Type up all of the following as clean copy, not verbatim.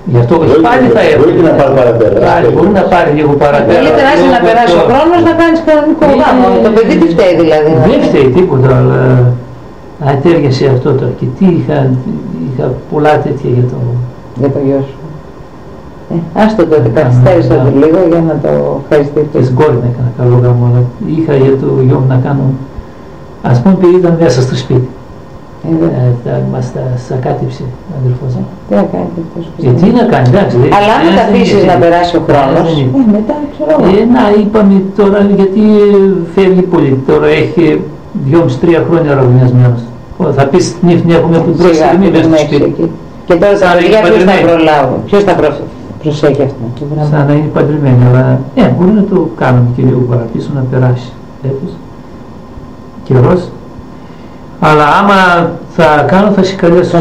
Γι' αυτό πάλι θα έρθει. Μπορεί να πάρει παραπέρα. Μπορεί να πάρει λίγο παραπέρα. Καλύτερα άσε να περάσει ο χρόνος να κάνεις κανονικό γάμο. Το παιδί τι φταίει δηλαδή? Δεν φταίει τίποτα, αλλά ατέριασε αυτό τώρα. Και τι είχα πολλά τέτοια για το γιο σου. Άστο τότε, καθυστέρησα το λίγο για να το ευχαριστήσω. Και στην κόρη να έκανα καλό γάμο, αλλά είχα για το γιο μου να κάνω, ας πούμε, επειδή ήταν μέσα στο σπίτι. Μας τα σακάτυψε ο αδερφός μου. Τι να κάνει αυτό? Τι να κάνει, εντάξει. Αλλά αν τα αφήσεις να περάσει ο χρόνος, μετά ξέρω εγώ. Να, είπαμε τώρα, γιατί φεύγει πολύ. Τώρα έχει 2,5-3 χρόνια ραγωνιασμένος. Θα πεις νύφ, έχουμε την πρώτη στιγμή μέσα στο σπίτι. Και τώρα τα παιδιά ποιος θα προλάβουν, ποιος θα προσέχει αυτό? Σαν να είναι παντρεμένοι, αλλά μπορεί να το κάνουμε και λίγο παραπίσω, να περάσει καιρός. Αλλά άμα θα κάνω, θα συγκαλέσω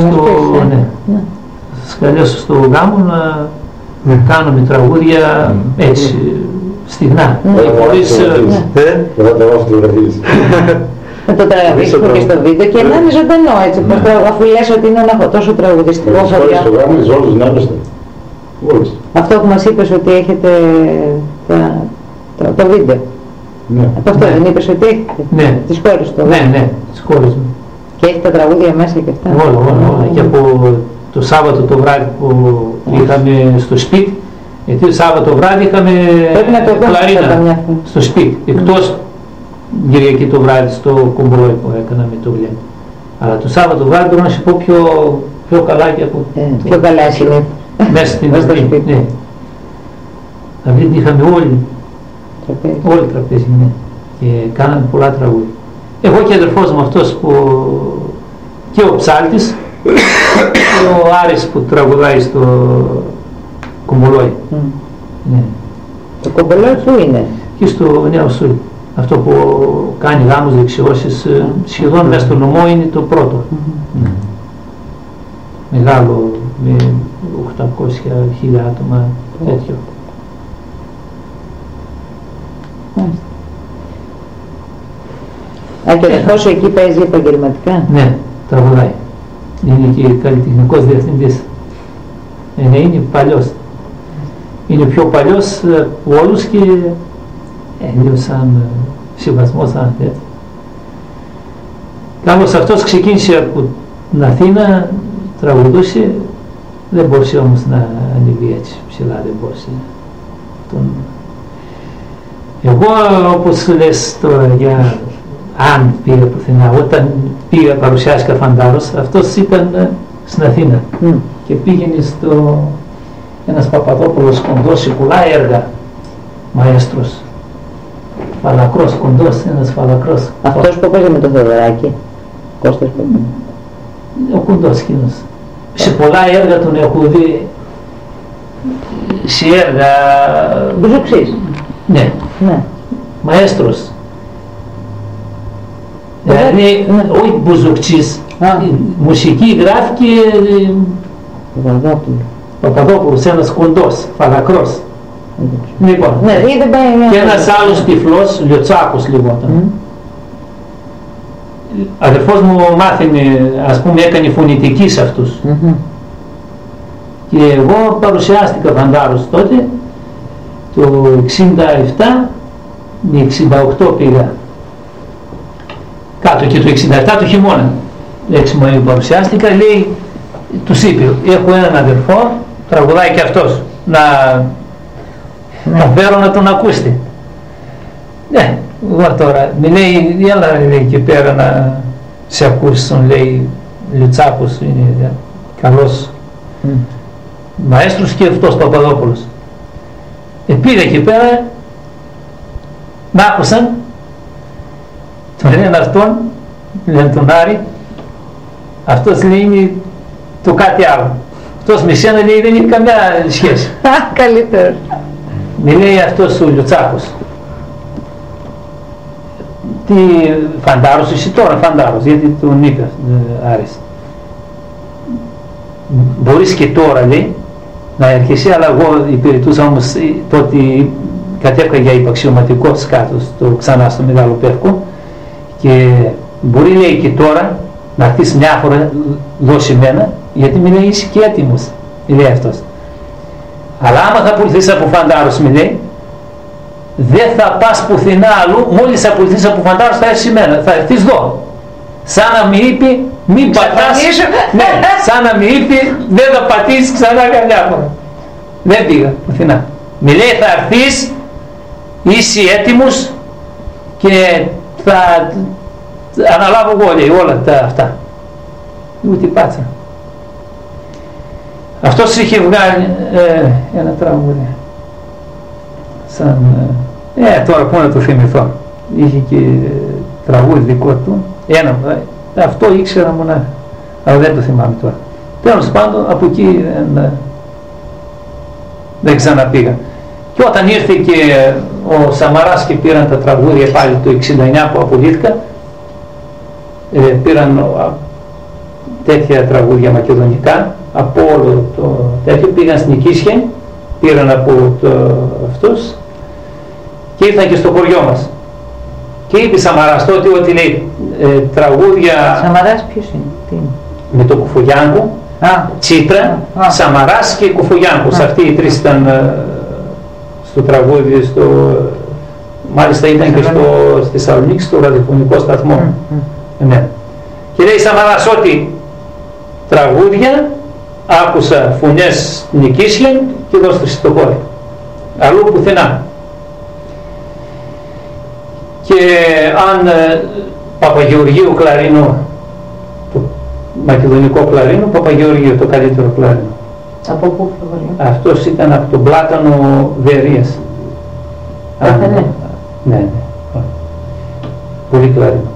στο γάμο να κάνουμε τραγούδια έτσι, στιγνά. Χωρίς... Εγώ θα βάζω φωτογραφίες. Να το τραβήξουμε και στο βίντεο και να είναι ζωντανό έτσι, αφού λες ότι είναι ένα τόσο τραγουδιστικό χωριό. Στο γάμο εις όλους να είμαστε. Αυτό που μας είπες ότι έχετε το βίντεο. Ναι. Από αυτό δεν είπες ότι έχετε τις κόρες του? Ναι, τις κόρες μου. Και έχει τα τραγούδια μέσα και αυτά? Όλα. Και από το Σάββατο το βράδυ που είχαμε στο σπίτι, γιατί το Σάββατο βράδυ είχαμε κλαρίνα στο σπίτι, εκτός Κυριακή το βράδυ στο Κομπολόι που έκανα με το Γλέντι. Αλλά το Σάββατο βράδυ μπορώ να σου πω πιο καλά και από... πιο καλά εσύ μέσα στην σπίτι. Ναι. Δηλαδή είχαμε όλοι τραπέζι, ναι. Και κάναμε πολλά τραγούδια. Εγώ και αδερφός μου αυτός που και ο ψάλτης και ο Άρης που τραγουδάει στο Κομπολόι. Ναι. Το Κομπολόι που είναι? Και στο Νέο Σούλι. Αυτό που κάνει γάμους, δεξιώσεις, σχεδόν μέσα στο νομό είναι το πρώτο. Μεγάλο, με 800.000 άτομα, τέτοιο. Και ο αδερφός σου εκεί παίζει επαγγελματικά? Ναι, τραγουδάει. Είναι και καλλιτεχνικός διευθυντής. Είναι παλιός. Είναι πιο παλιός από όλους και λίγο σαν συμβασμός, αν θέλετε. Κάπως αυτός ξεκίνησε από την Αθήνα, τραγουδούσε, δεν μπορούσε όμως να ανεβεί έτσι ψηλά, δεν μπορούσε. Εγώ, όπως λες τώρα, αν πήγα πουθενά, όταν πήγα παρουσιάστηκα Φαντάρος, αυτός ήταν στην Αθήνα και πήγαινε ένας Παπαδόπουλος κοντός σε πολλά έργα, μαέστρος, φαλακρός κοντός, ένας φαλακρός. Αυτός που παίζει με το Θεοδωράκι, Κώστας που είναι? Ο κοντός εκείνος. Σε πολλά έργα τον έχω δει, σε έργα... Μπουζουξής? Ναι. Μαέστρος. Δηλαδή, όχι μπουζουκτσής, μουσική γράφει και Παπαδόπουλος, ένας κοντός, φαλακρός. Λοιπόν, και ένας άλλος τυφλός, Λιωτσάκος λιγόταν. Αδερφός μου μάθαινε, ας πούμε, έκανε φωνητική σε αυτούς. Και εγώ παρουσιάστηκα Φαντάρος τότε, το 67 με 68 πήγα. Κάτω και το 67 το χειμώνα. 6 Μαΐου παρουσιάστηκα, λέει, τους είπε, έχω έναν αδερφό, τραγουδάει και αυτός, να τον φέρω να τον ακούσετε. Ναι, εγώ τώρα, με λέει, έλα λέει και πέρα να σε ακούσουν, λέει, Λιουτσάκος είναι καλός μαέστρος και αυτός Παπαδόπουλος. Πήγα εκεί πέρα, μ' άκουσαν, τον λένε αυτόν, λένε τον Άρη, αυτός λέει είναι το κάτι άλλο. Αυτός με σένα λέει δεν έχει καμιά σχέση. Καλύτερο. Με λέει αυτός ο Λιουτσάκος. Τι Φαντάρος, εσύ τώρα Φαντάρος, γιατί τον είπε άρεσε. Μπορείς και τώρα λέει να έρχεσαι, αλλά εγώ υπηρετούσα όμως τότε κατέβηκα για υπαξιωματικός κάτω ξανά στο Μεγάλο Πεύκο και μπορεί λέει και τώρα να έρθεις μια φορά δώσει μένα, γιατί με λέει είσαι και έτοιμος, λέει αυτός. Αλλά άμα θα πουληθείς από φαντάρος, μου λέει, δεν θα πας πουθενά αλλού, μόλις θα πουληθείς από φαντάρος θα έρθεις εμένα, θα έρθεις εδώ. Σαν να μην είπε, μην πατάς, ναι, σαν να μην είπε, δεν θα πατήσεις ξανά καμιά φορά. Δεν πήγα πουθενά. Μου λέει, θα έρθεις, είσαι έτοιμος και θα αναλάβω εγώ, λέει, όλα αυτά. Ούτε πάτσα. Αυτός είχε βγάλει ένα τραγούδι. Σαν, τώρα πού να το θυμηθώ. Είχε και τραγούδι δικό του. Αυτό ήξερα μονάχα. Αλλά δεν το θυμάμαι τώρα. Τέλος πάντων, από εκεί δεν ξαναπήγα. Και όταν ήρθε και ο Σαμαράς και πήραν τα τραγούδια πάλι το 69 που απολύθηκα, πήραν τέτοια τραγούδια μακεδονικά από όλο το τέτοιο, πήγαν στην Νικήσια, πήραν από αυτούς και ήρθαν και στο χωριό μας. Και είπε Σαμαράς τότε ότι λέει τραγούδια... Σαμαράς ποιος είναι, τι είναι? Με το Κουφογιάνκο, Τσίτρα, Σαμαράς και Κουφογιάνκος. Αυτοί οι τρεις ήταν στο τραγούδι, μάλιστα ήταν και στη Θεσσαλονίκη, στο ραδιοφωνικό σταθμό. Ναι. Και λέει Σαμαράς ότι τραγούδια άκουσα φωνές Νικήσιαν και εδώ στο χώρο. Αλλού πουθενά. Και αν Παπαγεωργίου κλαρίνο, το μακεδονικό κλαρίνο, Παπαγεωργίου το καλύτερο κλαρίνο. Από πού προβολεί? Αυτός ήταν από τον Πλάτανο Βερίας. Ναι. Πολύ κλαρίνο.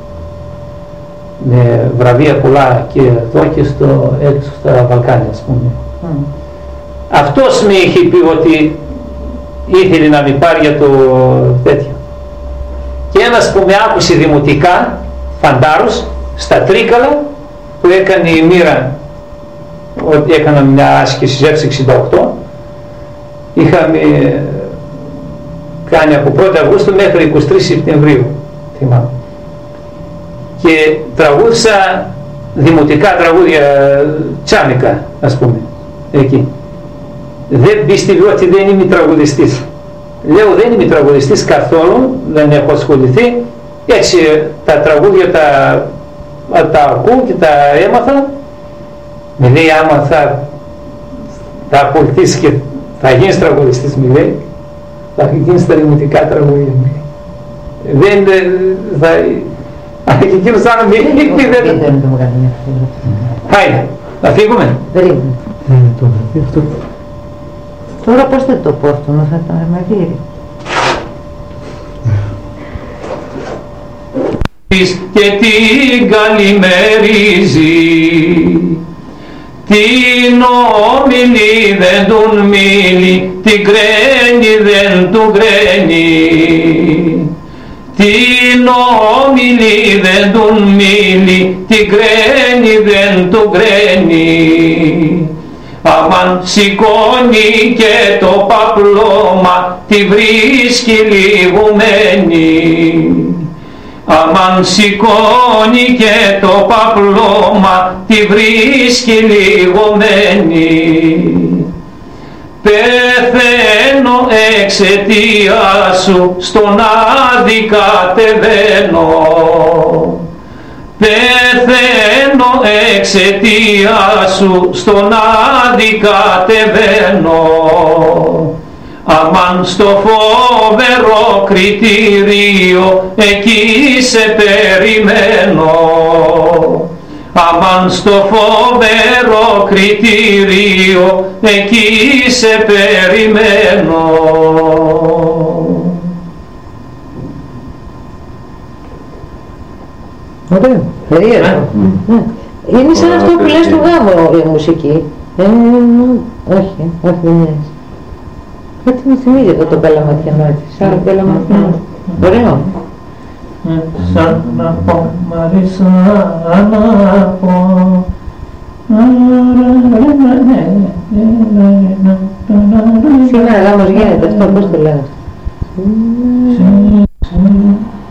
Με βραβεία πολλά και εδώ και έξω στα Βαλκάνια, ας πούμε. Αυτός με είχε πει ότι ήθελε να με πάρει για το τέτοιο. Και ένας που με άκουσε δημοτικά, φαντάρος, στα Τρίκαλα, που έκανε η μοίρα, ότι έκανα μια άσκηση F68, είχαμε κάνει από 1η Αυγούστου μέχρι 23 Σεπτεμβρίου, θυμάμαι. Και τραγούδισα δημοτικά τραγούδια τσάμικα, ας πούμε, εκεί. Δεν πίστευε ότι δεν είμαι τραγουδιστής. Λέω δεν είμαι τραγουδιστής καθόλου, δεν έχω ασχοληθεί. Έτσι τα τραγούδια τα ακούω και τα έμαθα. Με λέει άμα θα ακολουθείς και θα γίνεις τραγουδιστής, μου λέει, θα γίνεις τα δημοτικά τραγούδια, μου λέει. Δεν θα... Και εκείνος σαν να μην είπε δεν... Χάινε, να φύγουμε. Τώρα πώς θα το πόρτωνο, θα τα μαγείρει. Και την καλημερίζει, την όμιλη δεν τον μίλει, την κρένει δεν του κρένει. Την όμιλη δεν τον μίλει, την κρένει δεν του κρένει. Αμάν σηκώνει και το παπλώμα, τη βρίσκει λιγουμένη. Αμάν σηκώνει και το παπλώμα, τη βρίσκει λιγουμένη. Πεθαίνω εξαιτία σου, στον Άδη κατεβαίνω. Πεθαίνω εξαιτία σου, στον Άδη κατεβαίνω. Αμάν στο φοβερό κριτήριο, εκεί σε περιμένω. Αμάν στο φοβερό κριτήριο, εκεί σε περιμένω. Ωραίο, περίεργο. Είναι σαν αυτό που λες του γάμου η μουσική. Όχι, δεν είναι. Κάτι μου θυμίζει εδώ το Καλαματιανό έτσι. Σαν Καλαματιανό. Ωραίο. Σαν να πω, Μαρίσα, να πω. Σήμερα γάμος γίνεται, αυτό πώς το λέγανε.